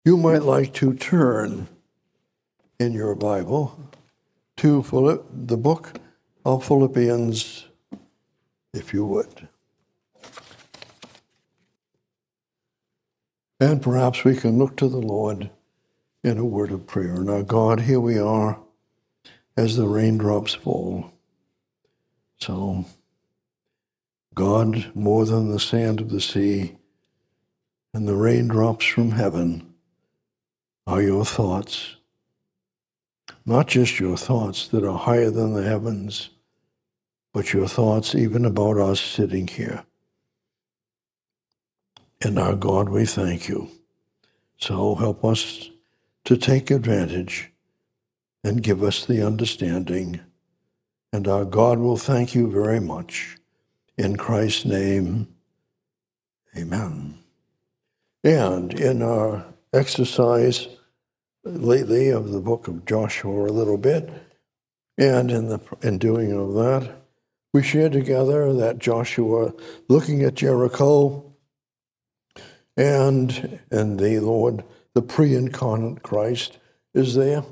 You might like to turn in your Bible to the book of Philippians, if you would. And perhaps we can look to the Lord in a word of prayer. Now, God, here we are as the raindrops fall. So, God, more than the sand of the sea and the raindrops from heaven, are your thoughts. Not just your thoughts that are higher than the heavens, but your thoughts even about us sitting here. And our God, we thank you. So help us to take advantage and give us the understanding. And our God will thank you very much. In Christ's name, amen. And in our exercise lately of the book of Joshua a little bit, and in doing of that, we shared together that Joshua, looking at Jericho, and the Lord, the pre-incarnate Christ, is there.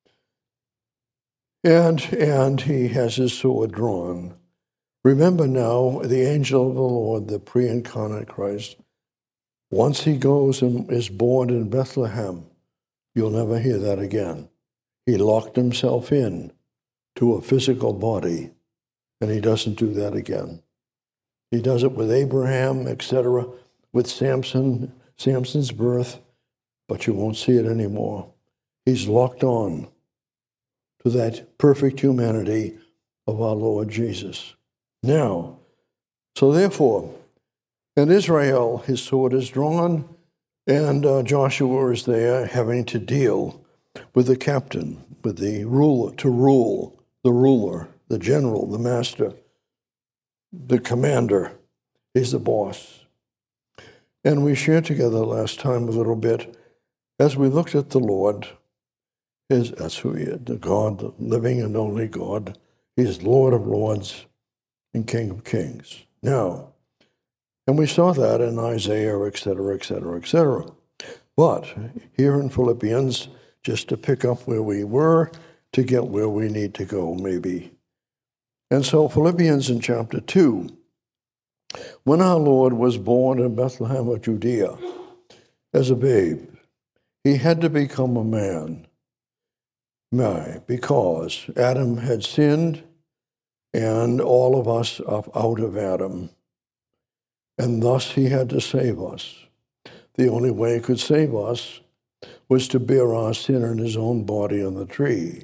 And he has his sword drawn. Remember now, the angel of the Lord, the pre-incarnate Christ, once he goes and is born in Bethlehem, you'll never hear that again. He locked himself in to a physical body, and he doesn't do that again. He does it with Abraham, etc., with Samson's birth, but you won't see it anymore. He's locked on to that perfect humanity of our Lord Jesus. Now, so therefore, in Israel, his sword is drawn, and Joshua is there having to deal with the captain, with the ruler, the ruler, the general, the master, the commander. He's the boss. And we shared together last time a little bit as we looked at the Lord. That's who he is, the God, the living and only God. He is Lord of lords and King of kings. Now, and we saw that in Isaiah, etc., etc., etc. But here in Philippians, just to pick up where we were, to get where we need to go, maybe. And so Philippians in chapter 2, when our Lord was born in Bethlehem of Judea as a babe, he had to become a man. Why? Because Adam had sinned, and all of us are out of Adam. And thus he had to save us. The only way he could save us was to bear our sin in his own body on the tree.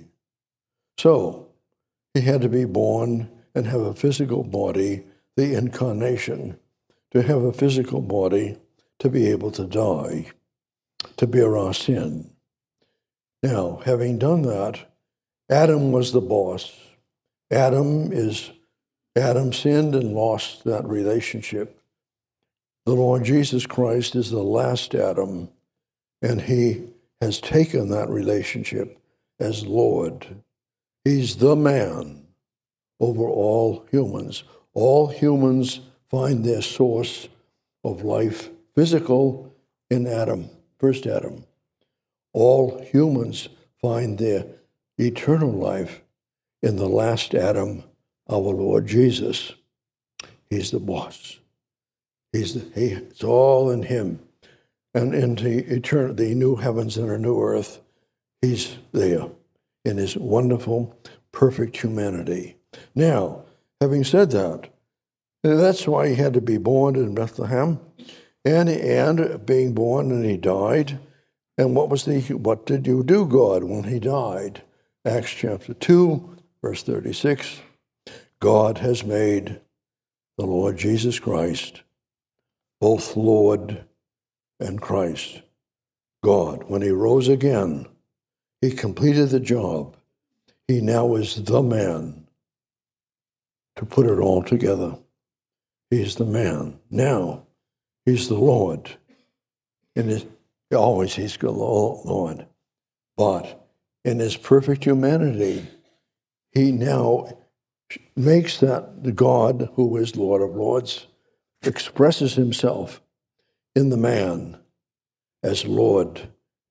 So he had to be born and have a physical body, the incarnation, to have a physical body to be able to die, to bear our sin. Now, having done that, Adam was the boss. Adam sinned and lost that relationship. The Lord Jesus Christ is the last Adam, and he has taken that relationship as Lord. He's the man over all humans. All humans find their source of life, physical, in Adam, first Adam. All humans find their eternal life in the last Adam, our Lord Jesus. He's the boss. It's all in him. And in the new heavens and a new earth, he's there in his wonderful, perfect humanity. Now, having said that, that's why he had to be born in Bethlehem, and being born, and he died. And what did you do, God, when he died? Acts chapter 2, verse 36, God has made the Lord Jesus Christ both Lord and Christ. God, when he rose again, he completed the job. He now is the man to put it all together. He's the man. Now, he's the Lord. He's the Lord. But in his perfect humanity, he now makes that the God who is Lord of Lords expresses himself in the man as Lord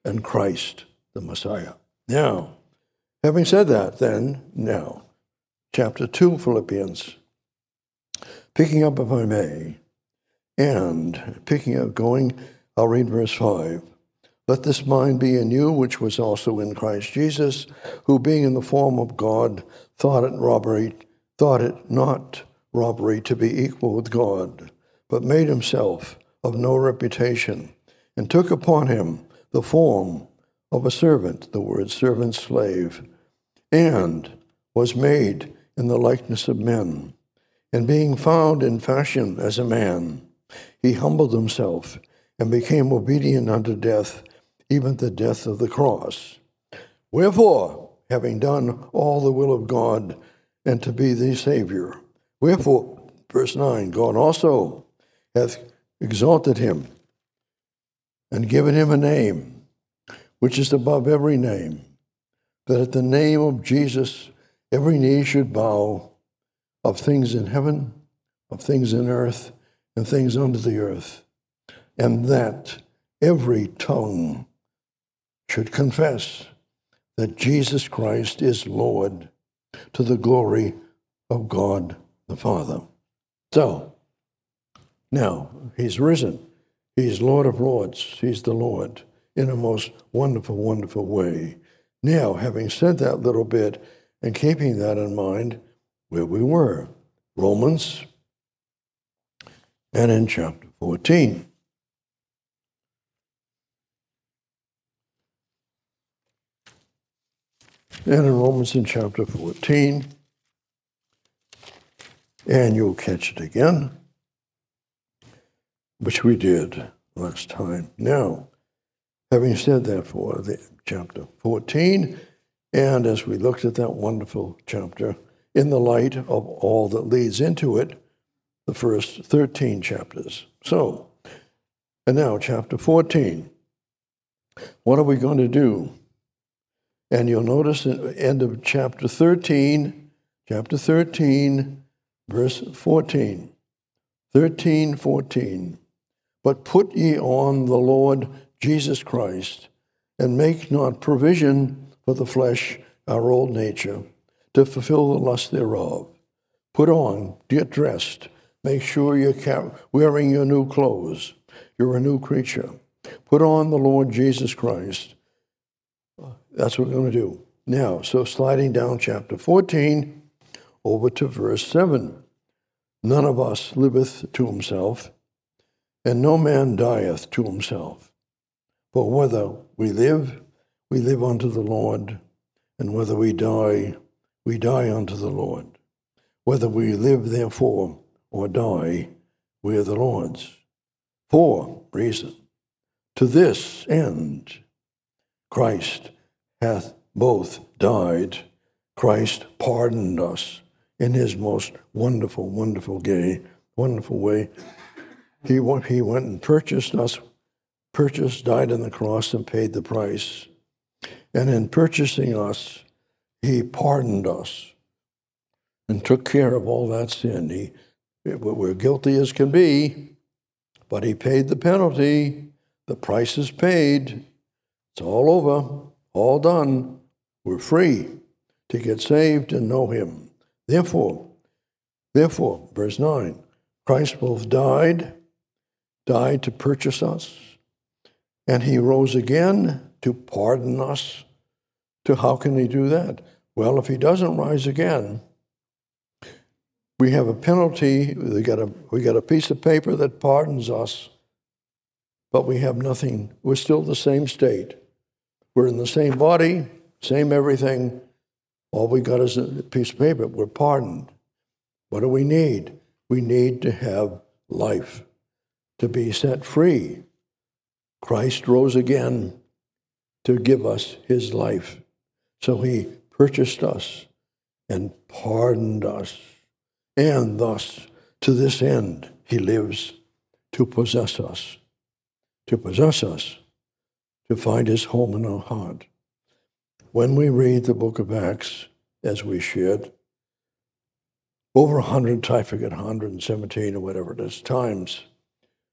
and Christ, the Messiah. Now, having said that, then, now, chapter 2, Philippians, picking up, if I may, and picking up, I'll read verse 5. Let this mind be in you, which was also in Christ Jesus, who being in the form of God, thought it not robbery to be equal with God, but made himself of no reputation, and took upon him the form of a servant, the word servant, slave, and was made in the likeness of men. And being found in fashion as a man, he humbled himself and became obedient unto death, even the death of the cross. Wherefore, having done all the will of God, and to be the Savior, wherefore, verse 9, God also hath exalted him, and given him a name, which is above every name, that at the name of Jesus every knee should bow, of things in heaven, of things in earth, and things under the earth, and that every tongue should confess that Jesus Christ is Lord, to the glory of God the Father. So, now, he's risen. He's Lord of Lords. He's the Lord in a most wonderful, wonderful way. Now, having said that little bit and keeping that in mind, where we were, Romans, and in chapter 14. And in Romans in chapter 14, and you'll catch it again, which we did last time. Now, having said that for the chapter 14, and as we looked at that wonderful chapter, in the light of all that leads into it, the first 13 chapters. So, and now chapter 14. What are we going to do? And you'll notice at the end of chapter 13, verse 14. 13:14. But put ye on the Lord Jesus Christ, and make not provision for the flesh, our old nature, to fulfill the lust thereof. Put on, get dressed, make sure you're wearing your new clothes. You're a new creature. Put on the Lord Jesus Christ. That's what we're going to do. Now, so sliding down chapter 14, over to verse 7. None of us liveth to himself, and no man dieth to himself. For whether we live unto the Lord, and whether we die unto the Lord. Whether we live, therefore, or die, we are the Lord's. For reason, to this end, Christ hath both died, Christ pardoned us in his most wonderful, wonderful way. He went and purchased us, died on the cross and paid the price. And in purchasing us, he pardoned us and took care of all that sin. We're guilty as can be, but he paid the penalty. The price is paid. It's all over, all done. We're free to get saved and know him. Therefore, verse 9, Christ both died to purchase us, and he rose again to pardon us. To how can he do that? Well, if he doesn't rise again, we have a penalty. We got a piece of paper that pardons us, but we have nothing. We're still the same state. We're in the same body, same everything. All we got is a piece of paper. We're pardoned. What do we need? We need to have life, to be set free. Christ rose again to give us his life. So he purchased us and pardoned us. And thus, to this end, he lives to possess us, to find his home in our heart. When we read the book of Acts, as we should, over 100, I forget, 117 or whatever it is, times,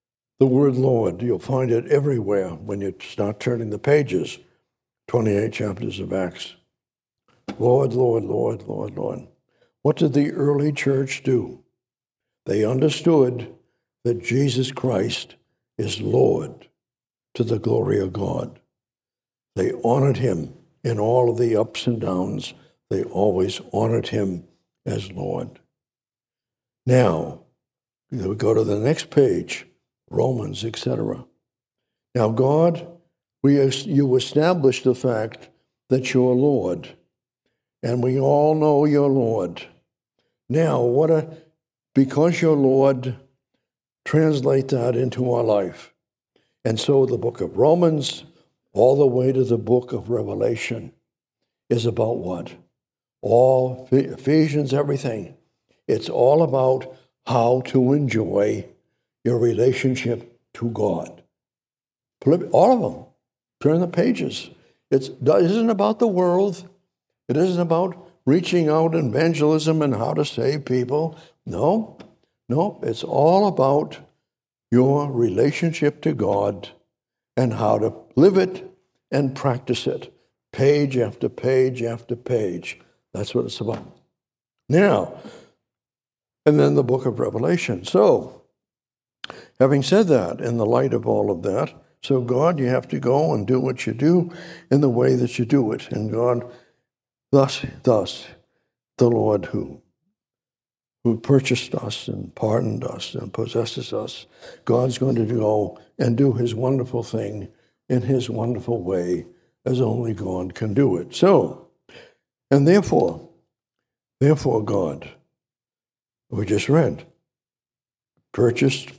The word Lord, you'll find it everywhere when you start turning the pages, 28 chapters of Acts. Lord, Lord, Lord, Lord, Lord. What did the early church do? They understood that Jesus Christ is Lord to the glory of God. They honored him in all of the ups and downs. They always honored him as Lord. Now, we go to the next page, Romans, etc. Now, God, you established the fact that you're Lord, and we all know you're Lord. Now, because you're Lord, translate that into our life. And so the book of Romans, all the way to the book of Revelation, is about what? All Ephesians, everything. It's all about how to enjoy your relationship to God. All of them. Turn the pages. It isn't about the world. It isn't about reaching out evangelism and how to save people. No, it's all about your relationship to God and how to live it and practice it, page after page after page. That's what it's about. Now, and then the book of Revelation. So, having said that, in the light of all of that, so God, you have to go and do what you do in the way that you do it. And God, thus, the Lord who purchased us and pardoned us and possesses us, God's going to go and do his wonderful thing in his wonderful way, as only God can do it. So, and therefore God, we just read, pardoned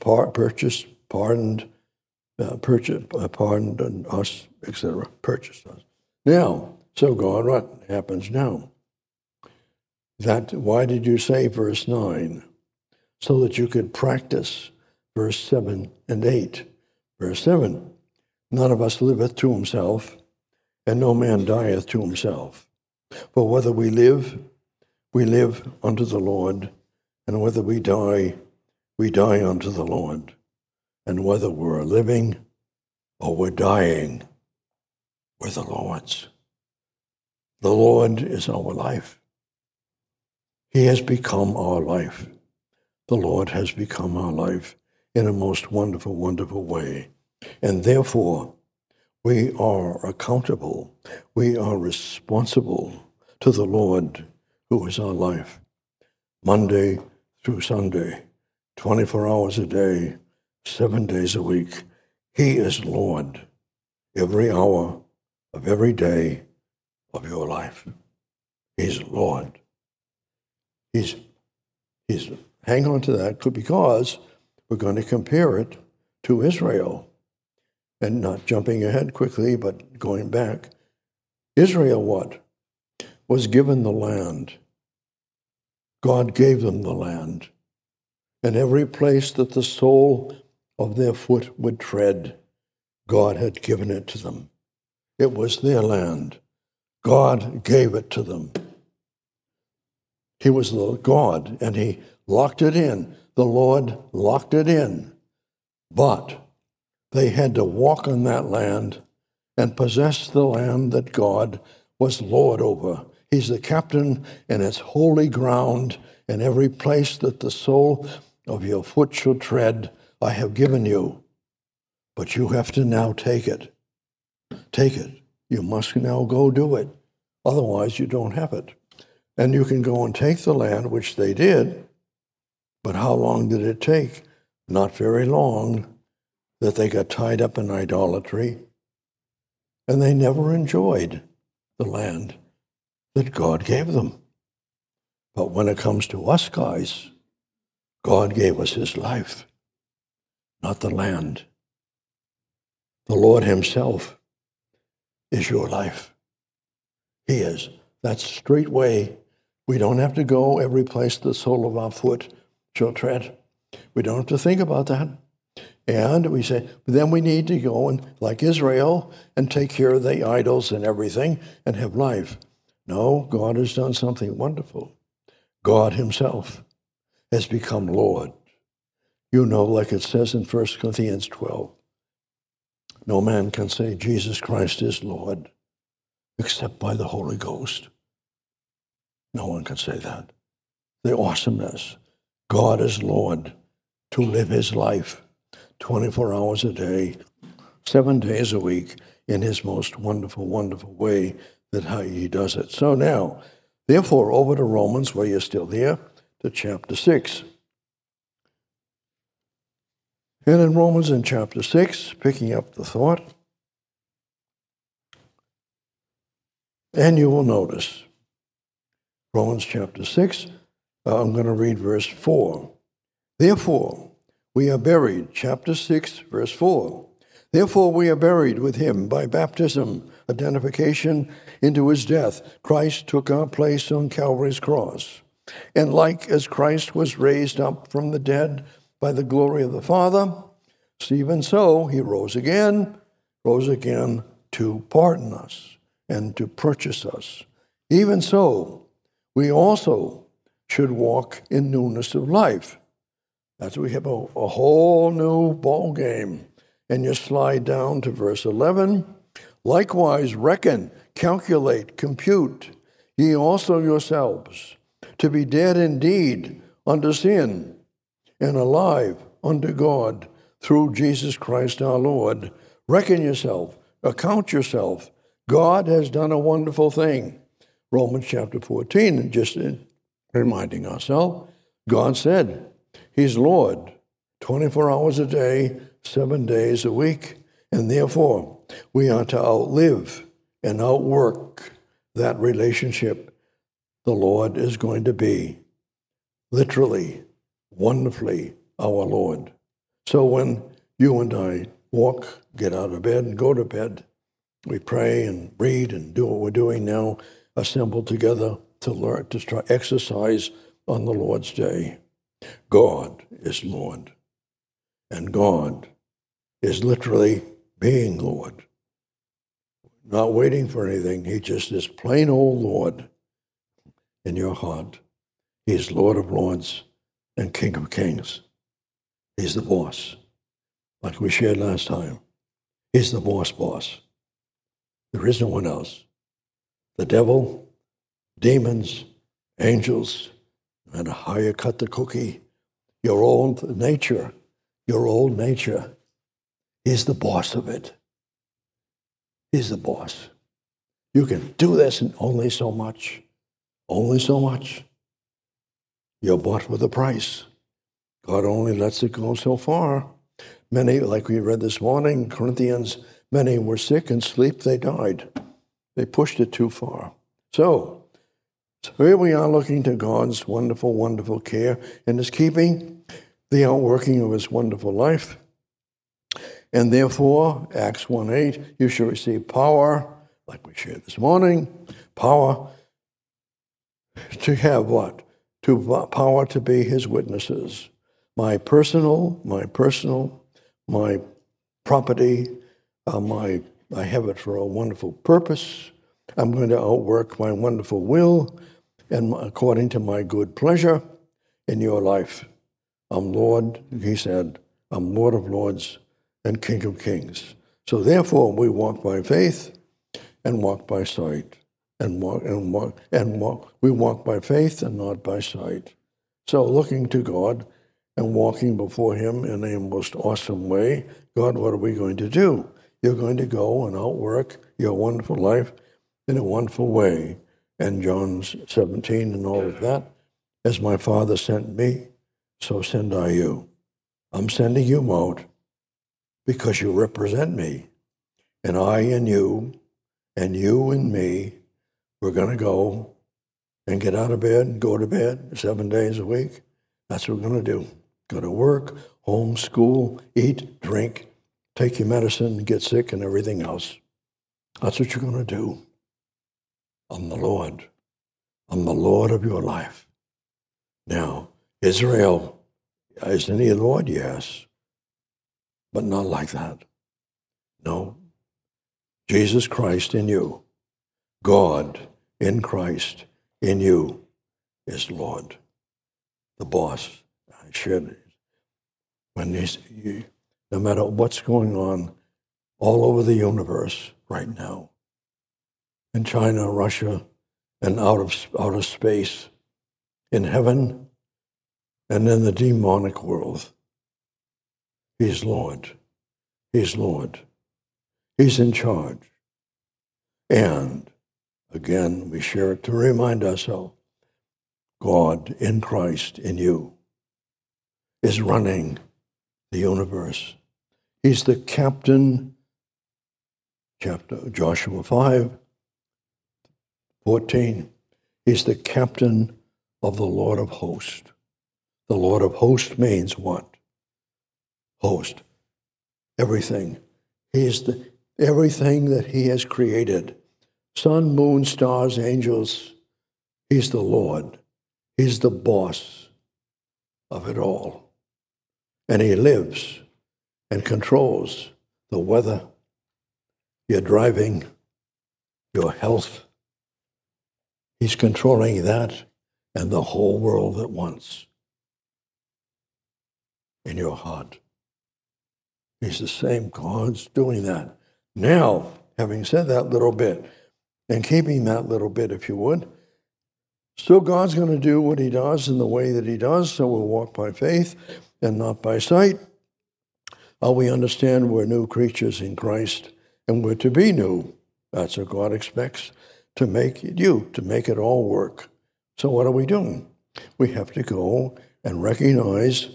us, etc. Purchased us. Now, so God, what happens now? Why did you say verse 9? So that you could practice verse 7 and 8. Verse 7, none of us liveth to himself, and no man dieth to himself. For whether we live unto the Lord, and whether we die unto the Lord. And whether we're living or we're dying, we're the Lord's. The Lord is our life. He has become our life. The Lord has become our life in a most wonderful, wonderful way. And therefore, we are accountable. We are responsible to the Lord who is our life. Monday through Sunday, 24 hours a day, 7 days a week. He is Lord every hour of every day of your life. He's Lord. He's hang on to that because we're going to compare it to Israel. And not jumping ahead quickly, but going back. Israel what? Was given the land. God gave them the land. And every place that the sole of their foot would tread, God had given it to them. It was their land. God gave it to them. He was the God, and he locked it in. The Lord locked it in. But they had to walk on that land and possess the land that God was Lord over. He's the captain, and it's holy ground, and every place that the sole of your foot shall tread, I have given you. But you have to now take it. Take it. You must now go do it. Otherwise, you don't have it. And you can go and take the land, which they did, but how long did it take? Not very long, that they got tied up in idolatry, and they never enjoyed the land that God gave them. But when it comes to us guys, God gave us his life, not the land. The Lord himself is your life. He is. That's straightway. We don't have to go every place the sole of our foot shall tread. We don't have to think about that. And we say, then we need to go and, like Israel, and take care of the idols and everything and have life. No, God has done something wonderful. God himself has become Lord. You know, like it says in 1 Corinthians 12, no man can say Jesus Christ is Lord except by the Holy Ghost. No one can say that. The awesomeness. God is Lord to live his life 24 hours a day, 7 days a week in his most wonderful, wonderful way that how he does it. So now, therefore, over to Romans, where you're still there, to chapter 6. And in Romans in chapter 6, picking up the thought, and you will notice, Romans chapter 6, I'm going to read verse 4. Therefore, we are buried, chapter 6, verse 4. Therefore, we are buried with him by baptism, identification into his death. Christ took our place on Calvary's cross. And like as Christ was raised up from the dead by the glory of the Father, even so he rose again to pardon us and to purchase us. Even so, we also should walk in newness of life. That's we have a whole new ball game. And you slide down to verse 11. Likewise, reckon, calculate, compute, ye also yourselves, to be dead indeed unto sin, and alive unto God through Jesus Christ our Lord. Reckon yourself, account yourself. God has done a wonderful thing. Romans chapter 14, and just reminding ourselves, God said, he's Lord, 24 hours a day, 7 days a week, and therefore we are to outlive and outwork that relationship. The Lord is going to be literally, wonderfully our Lord. So when you and I walk, get out of bed and go to bed, we pray and read and do what we're doing now, assemble together to learn, to try exercise on the Lord's day. God is Lord, and God is literally being Lord, not waiting for anything. He just is plain old Lord in your heart. He's Lord of Lords and King of Kings. He's the boss, like we shared last time. He's the boss. There is no one else. The devil, demons, angels, no matter how you cut the cookie, your old nature, he's the boss of it. He's the boss. You can do this and only so much. You're bought with a price. God only lets it go so far. Many, like we read this morning, Corinthians, many were sick and sleep, they died. They pushed it too far. So here we are looking to God's wonderful, wonderful care and his keeping, the outworking of his wonderful life. And therefore, Acts 1:8, you shall receive power, like we shared this morning, power to have what? Power to be his witnesses. My property, I have it for a wonderful purpose. I'm going to outwork my wonderful will and according to my good pleasure in your life. I'm Lord, he said, I'm Lord of Lords and King of Kings. So therefore, we walk by faith and walk by sight. We walk by faith and not by sight. So looking to God and walking before him in a most awesome way. God, what are we going to do? You're going to go and outwork your wonderful life in a wonderful way. And John 17 and all of that, as my Father sent me, so send I you. I'm sending you out because you represent me. And I and you and me, we're going to go and get out of bed and go to bed 7 days a week. That's what we're going to do. Go to work, home, school, eat, drink, take your medicine, get sick, and everything else. That's what you're going to do. I'm the Lord. I'm the Lord of your life. Now, Israel, isn't he Lord? Yes. But not like that. No. Jesus Christ in you. God in Christ in you is Lord. The boss. I shared it. No matter what's going on all over the universe right now, in China, Russia, and outer space, in heaven, and in the demonic world, He's Lord. He's Lord. He's in charge. And again, we share it to remind ourselves, God in Christ in you is running the universe. He's the captain, Joshua 5:14. He's the captain of the Lord of hosts. The Lord of hosts means what? Host. Everything. He's everything that he has created. Sun, moon, stars, angels. He's the Lord. He's the boss of it all. And he lives and controls the weather, your driving, your health. He's controlling that and the whole world at once in your heart. He's the same God's doing that. Now, having said that little bit, and keeping that little bit, if you would, still God's going to do what he does in the way that he does, so we'll walk by faith and not by sight. We understand we're new creatures in Christ, and we're to be new. That's what God expects, to make it all work. So what are we doing? We have to go and recognize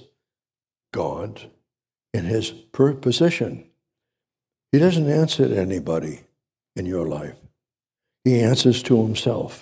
God in his position. He doesn't answer to anybody in your life. He answers to himself.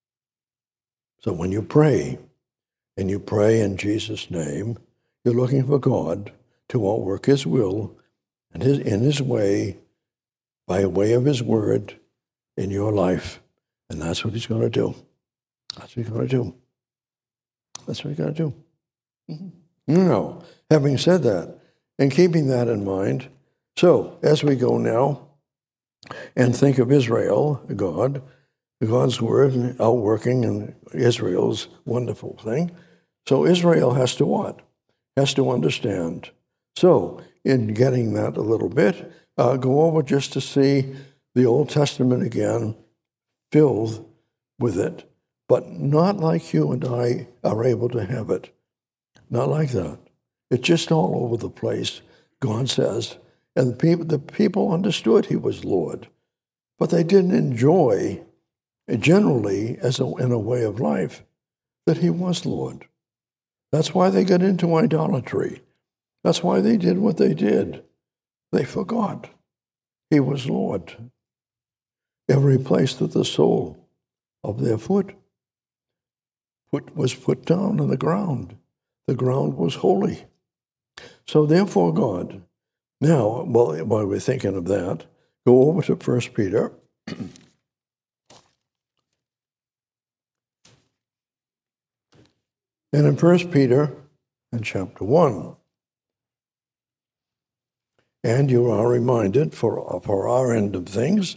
So when you pray, and you pray in Jesus' name, you're looking for God to work his will and in his way, by way of his word in your life. And that's what he's going to do. That's what he's going to do. That's what he's going to do. Mm-hmm. Now, having said that, and keeping that in mind, so as we go now and think of Israel, God's word outworking in Israel's wonderful thing. So Israel has to what? Has to understand. So in getting that a little bit, go over just to see the Old Testament again, filled with it, but not like you and I are able to have it. Not like that. It's just all over the place, God says. And the people understood he was Lord, but they didn't enjoy, generally, in a way of life, that he was Lord. That's why they got into idolatry. That's why they did what they did. They forgot he was Lord. Every place that the sole of their foot was put down on the ground was holy. So therefore God, now, while we're thinking of that, go over to 1 Peter. And in 1 Peter, in chapter 1, and you are reminded for our end of things,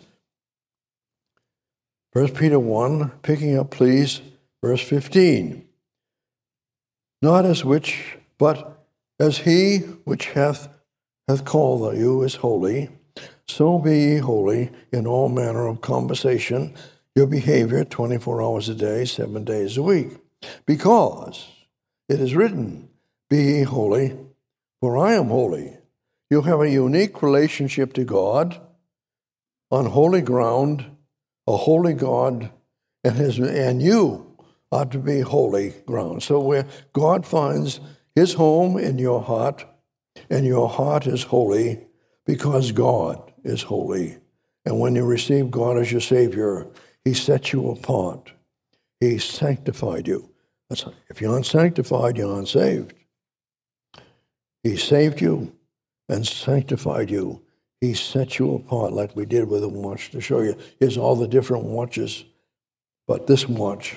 1 Peter 1, picking up, please, verse 15. Not as which, but as he which hath called you is holy, so be ye holy in all manner of conversation, your behavior 24 hours a day, 7 days a week. Because it is written, be ye holy, for I am holy. You have a unique relationship to God on holy ground, a holy God, and you ought to be holy ground. So where God finds his home in your heart, and your heart is holy because God is holy. And when you receive God as your Savior, he sets you apart. He sanctified you. If you're unsanctified, you're unsaved. He saved you and sanctified you. He set you apart like we did with a watch to show you. Here's all the different watches. But this watch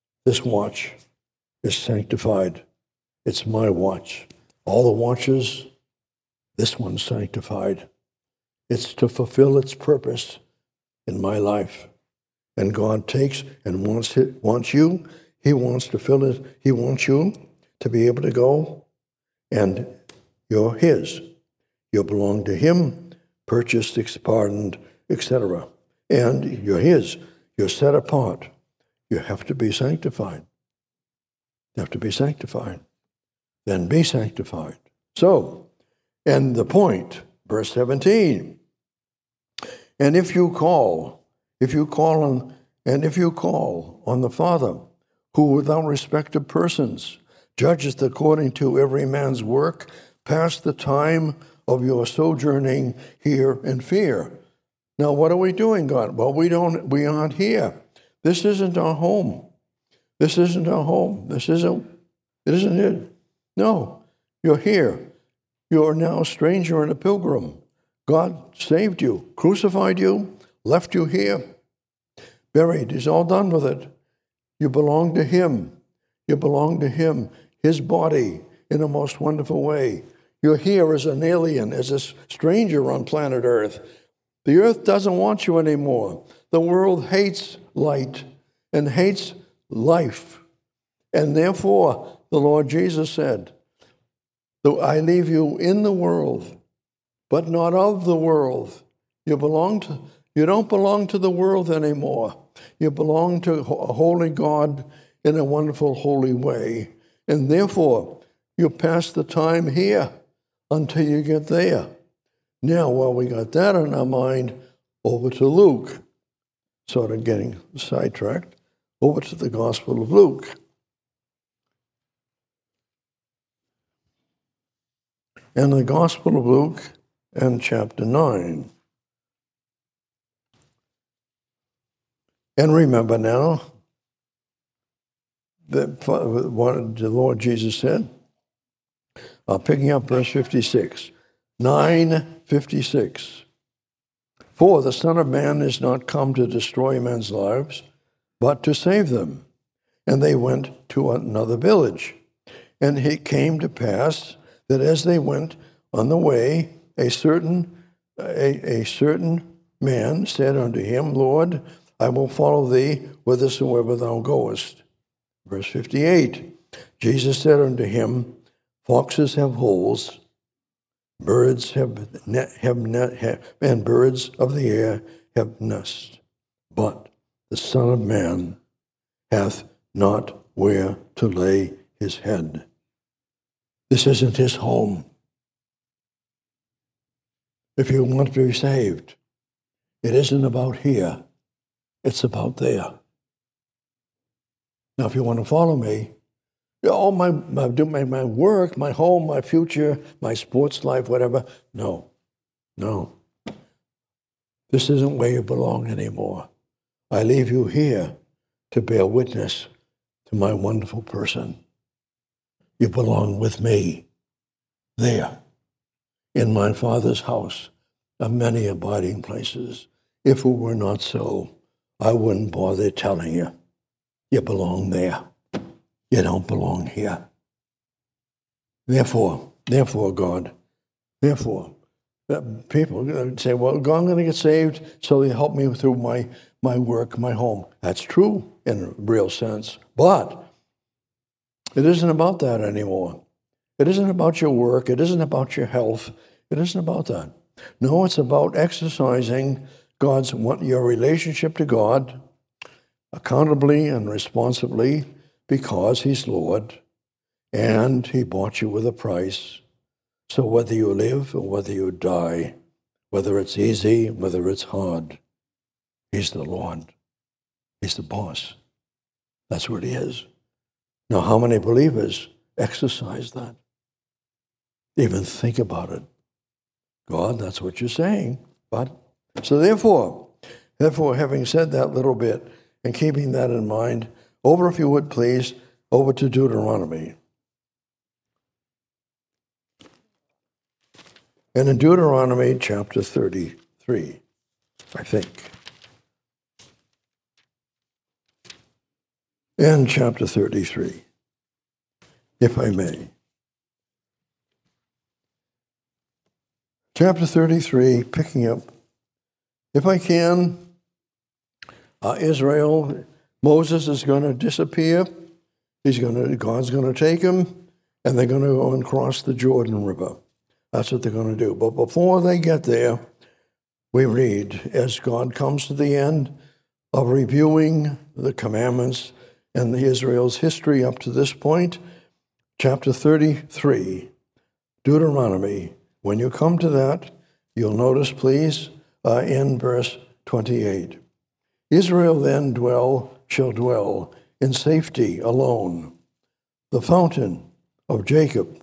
is sanctified. It's my watch. All the watches, this one's sanctified. It's to fulfill its purpose in my life. And God takes and wants you. He wants to fill it. He wants you to be able to go and You're his. You belong to him, purchased, pardoned, etc. And you're his. You're set apart. You have to be sanctified. You have to be sanctified. Then be sanctified. So, and the point, verse 17. And if you call on the Father, who without respect of persons judgeth according to every man's work, pass the time of your sojourning here in fear. Now, what are we doing, God? Well, we aren't here. This isn't our home. This isn't our home. It isn't it. No, you're here. You're now a stranger and a pilgrim. God saved you, crucified you, left you here, buried. He's all done with it. You belong to him. You belong to him, his body, in a most wonderful way. You're here as an alien, as a stranger on planet Earth. The earth doesn't want you anymore. The world hates light and hates life. And therefore, the Lord Jesus said, I leave you in the world, but not of the world. You don't belong to the world anymore. You belong to a holy God in a wonderful, holy way. And therefore, you pass the time here until you get there. Now, while we got that in our mind, over to Luke, sort of getting sidetracked, over to the Gospel of Luke. And the Gospel of Luke and chapter 9. And remember now that what the Lord Jesus said, picking up verse 56, 9:56. For the Son of Man is not come to destroy men's lives, but to save them. And they went to another village. And it came to pass that as they went on the way, a certain man said unto him, Lord, I will follow thee whithersoever thou goest. Verse 58, Jesus said unto him, foxes have holes, birds and birds of the air have nests, but the Son of Man hath not where to lay his head. This isn't his home. If you want to be saved, it isn't about here. It's about there. Now, if you want to follow me, my work, my home, my future, my sports life, whatever. No. This isn't where you belong anymore. I leave you here to bear witness to my wonderful person. You belong with me there. In my Father's house are many abiding places. If it were not so, I wouldn't bother telling you. You belong there. You don't belong here. Therefore, God, people say, well, God, I'm going to get saved, so you help me through my work, my home. That's true in a real sense. But it isn't about that anymore. It isn't about your work. It isn't about your health. It isn't about that. No, it's about exercising your relationship to God accountably and responsibly, because he's Lord, and he bought you with a price. So whether you live or whether you die, whether it's easy, whether it's hard, he's the Lord. He's the boss. That's what he is. Now, how many believers exercise that? Even think about it. God, that's what you're saying. But so therefore, having said that little bit and keeping that in mind, over, if you would please, over to Deuteronomy. And in Deuteronomy chapter 33, I think. In chapter 33, if I may. Chapter 33, picking up, if I can, Israel, Moses is going to disappear. God's going to take him, and they're going to go and cross the Jordan River. That's what they're going to do. But before they get there, we read, as God comes to the end of reviewing the commandments and Israel's history up to this point, chapter 33, Deuteronomy. When you come to that, you'll notice, please, in verse 28. Israel then shall dwell in safety alone. The fountain of Jacob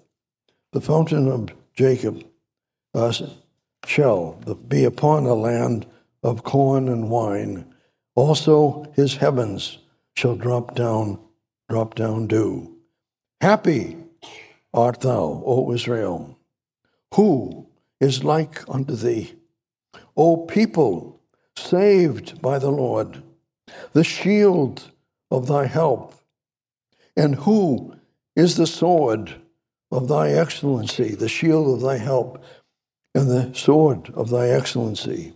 shall be upon a land of corn and wine. Also his heavens shall drop down dew. Happy art thou, O Israel. Who is like unto thee? O people saved by the Lord, the shield of thy help. And who is the sword of thy excellency, the shield of thy help, and the sword of thy excellency?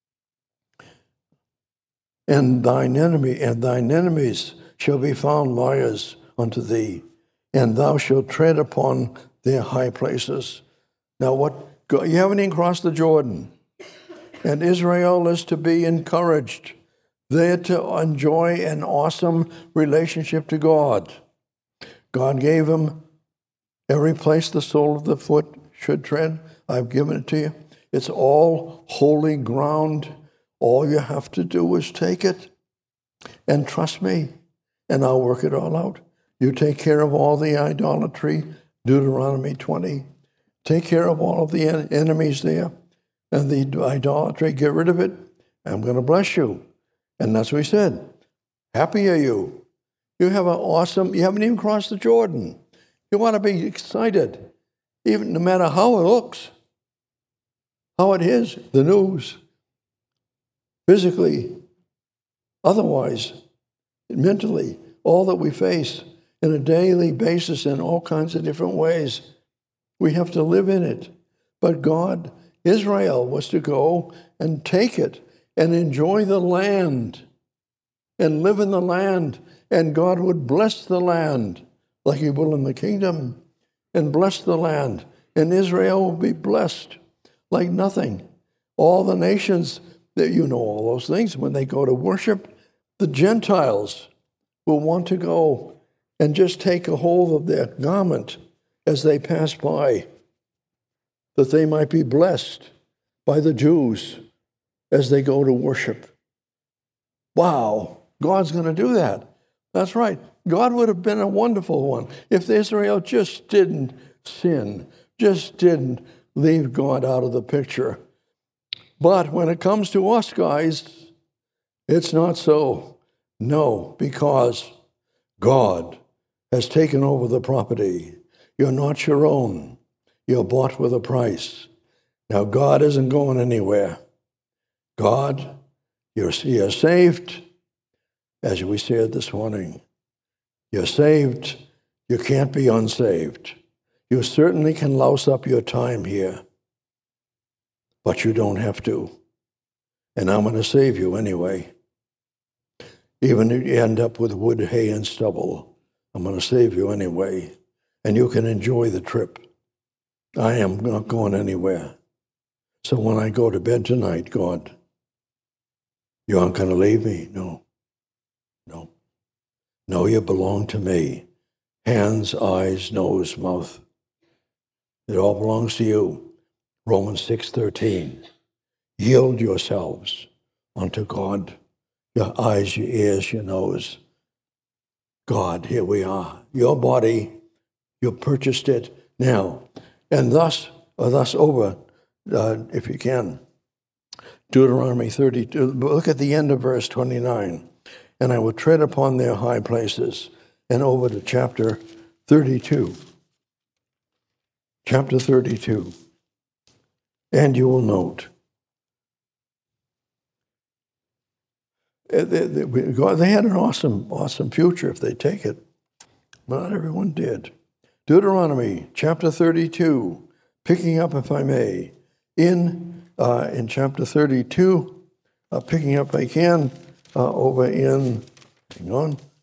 And thine enemies shall be found liars unto thee, and thou shalt tread upon their high places. Now you haven't even crossed the Jordan, and Israel is to be encouraged. They're to enjoy an awesome relationship to God. God gave them every place the sole of the foot should tread. I've given it to you. It's all holy ground. All you have to do is take it and trust me, and I'll work it all out. You take care of all the idolatry, Deuteronomy 20. Take care of all of the enemies there and the idolatry. Get rid of it. I'm going to bless you. And that's what he said. Happy are you. You haven't even crossed the Jordan. You want to be excited, even no matter how it looks, how it is, the news, physically, otherwise, mentally, all that we face on a daily basis in all kinds of different ways. We have to live in it. But God, Israel was to go and take it and enjoy the land and live in the land. And God would bless the land like he will in the kingdom and bless the land. And Israel will be blessed like nothing. All the nations, that you know all those things, when they go to worship, the Gentiles will want to go and just take a hold of their garment as they pass by, that they might be blessed by the Jews as they go to worship. Wow, God's going to do that. That's right. God would have been a wonderful one if Israel just didn't sin, just didn't leave God out of the picture. But when it comes to us guys, it's not so. No, because God has taken over the property. You're not your own. You're bought with a price. Now, God isn't going anywhere. God, you're saved, as we said this morning. You're saved. You can't be unsaved. You certainly can louse up your time here, but you don't have to. And I'm going to save you anyway. Even if you end up with wood, hay, and stubble, I'm going to save you anyway. And you can enjoy the trip. I am not going anywhere. So when I go to bed tonight, God, you aren't going to leave me? No. No, you belong to me. Hands, eyes, nose, mouth. It all belongs to you. Romans 6:13. Yield yourselves unto God. Your eyes, your ears, your nose. God, here we are. Your body, you purchased it now. And thus over, if you can, Deuteronomy 32. Look at the end of verse 29. And I will tread upon their high places. And over to chapter 32. Chapter 32. And you will note, they had an awesome future if they take it. But not everyone did. Deuteronomy chapter 32, picking up, if I may, in chapter 32, picking up, I can, over in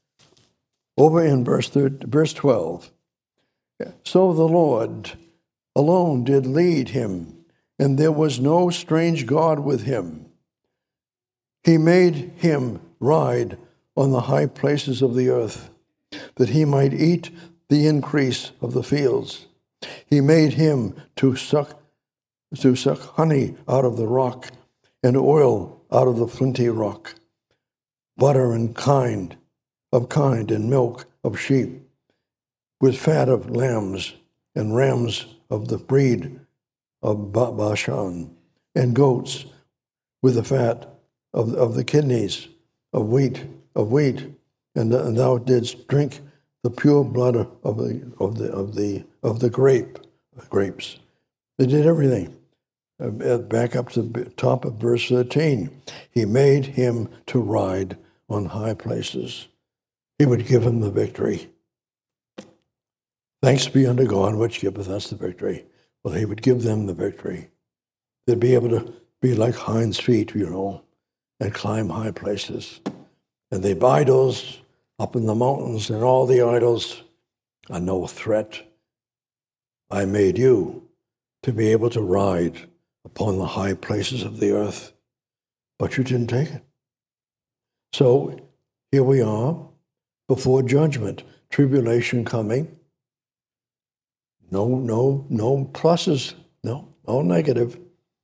verse 12. So the Lord alone did lead him, and there was no strange God with him. He made him ride on the high places of the earth, that he might eat the increase of the fields. He made him to suck honey out of the rock, and oil out of the flinty rock, butter and kind, and milk of sheep, with fat of lambs and rams of the breed of Bashan, and goats with the fat of the kidneys of wheat, and thou didst drink the pure blood of the grapes. They did everything. Back up to the top of verse 13. He made him to ride on high places. He would give him the victory. Thanks be unto God, which giveth us the victory. Well, he would give them the victory. They'd be able to be like hinds' feet, and climb high places. And the idols up in the mountains and all the idols are no threat. I made you to be able to ride upon the high places of the earth, but you didn't take it. So here we are before judgment, tribulation coming. No pluses, no, all negative.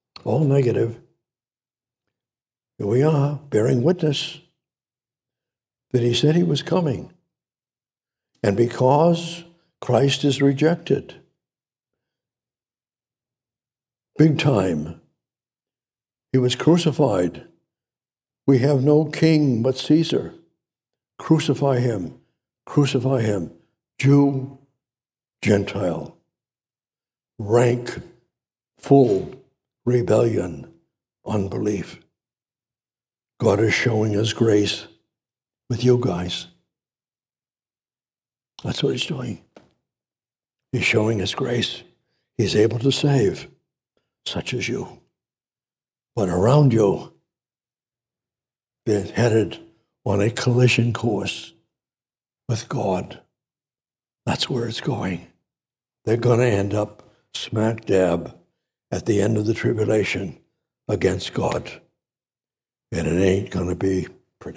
Here we are, bearing witness that he said he was coming. And because Christ is rejected, big time, he was crucified. We have no king but Caesar. Crucify him. Jew, Gentile. Rank, full rebellion, unbelief. God is showing his grace with you guys. That's what he's doing. He's showing his grace. He's able to save such as you. But around you, they're headed on a collision course with God. That's where it's going. They're going to end up smack dab at the end of the tribulation against God. And it ain't going to be pretty.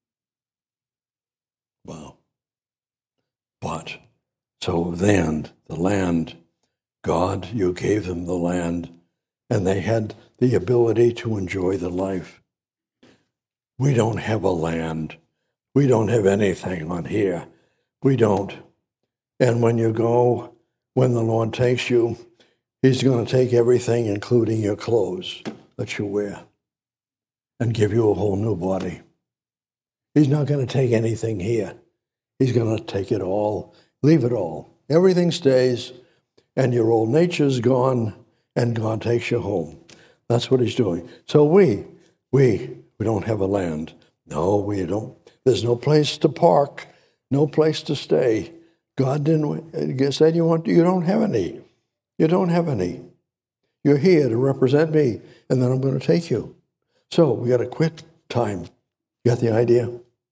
Wow. But, so then, the land, God, you gave them the land, and they had the ability to enjoy the life. We don't have a land. We don't have anything on here. We don't. And when you go, when the Lord takes you, he's going to take everything, including your clothes that you wear, and give you a whole new body. He's not going to take anything here. He's going to take it all, leave it all. Everything stays, and your old nature's gone, and God takes you home. That's what he's doing. So we don't have a land. No, we don't. There's no place to park, no place to stay. God didn't say you don't have any. You don't have any. You're here to represent me, and then I'm going to take you. So we got to quit time. You got the idea?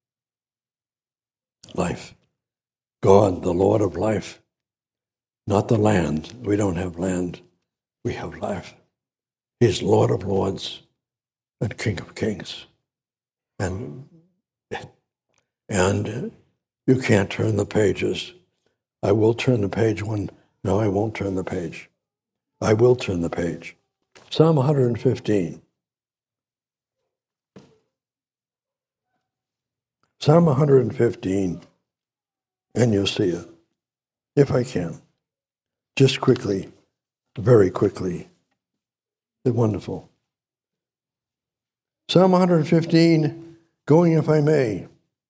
Life. God, the Lord of life. Not the land. We don't have land. We have life. He's Lord of lords and King of kings. And you can't turn the pages. I will turn the page when... No, I won't turn the page. I will turn the page. Psalm 115. Psalm 115, and you'll see it, if I can. Just quickly, very quickly. They're wonderful. Psalm 115, going if I may.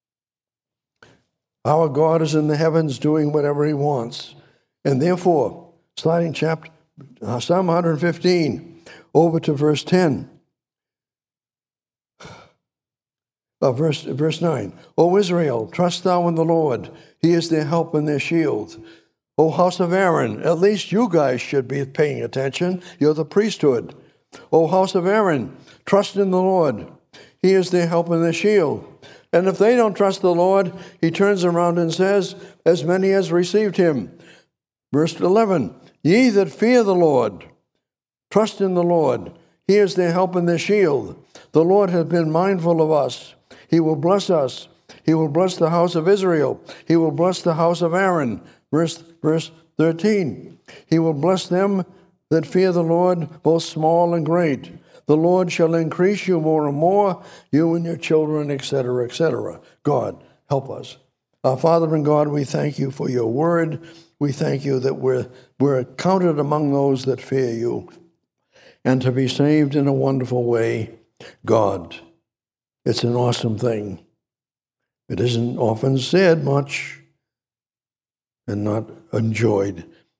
Our God is in the heavens doing whatever he wants. And therefore, sliding chapter, Psalm 115, over to verse 10. Verse 9. O Israel, trust thou in the Lord. He is their help and their shield. O house of Aaron, at least you guys should be paying attention. You're the priesthood. O house of Aaron, trust in the Lord. He is their help and their shield. And if they don't trust the Lord, he turns around and says, as many as received him. Verse 11, Ye that fear the Lord, trust in the Lord. He is their help and their shield. The Lord has been mindful of us. He will bless us. He will bless the house of Israel. He will bless the house of Aaron. Verse 13. He will bless them that fear the Lord, both small and great. The Lord shall increase you more and more, you and your children, etc., etc. God, help us. Our Father and God, we thank you for your word. We thank you that we're counted among those that fear you. And to be saved in a wonderful way, God, it's an awesome thing. It isn't often said much and not enjoyed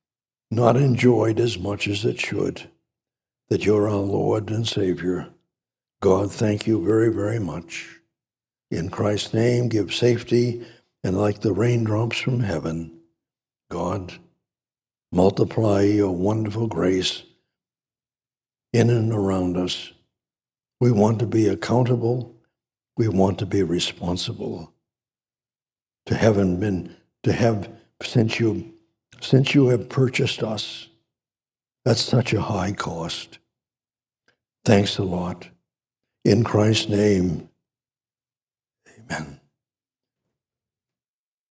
as much as it should, that you're our Lord and Savior. God, thank you very, very much. In Christ's name, give safety, and like the raindrops from heaven, God, multiply your wonderful grace in and around us. We want to be accountable. We want to be responsible. Since you have purchased us, that's such a high cost. Thanks a lot. In Christ's name, amen.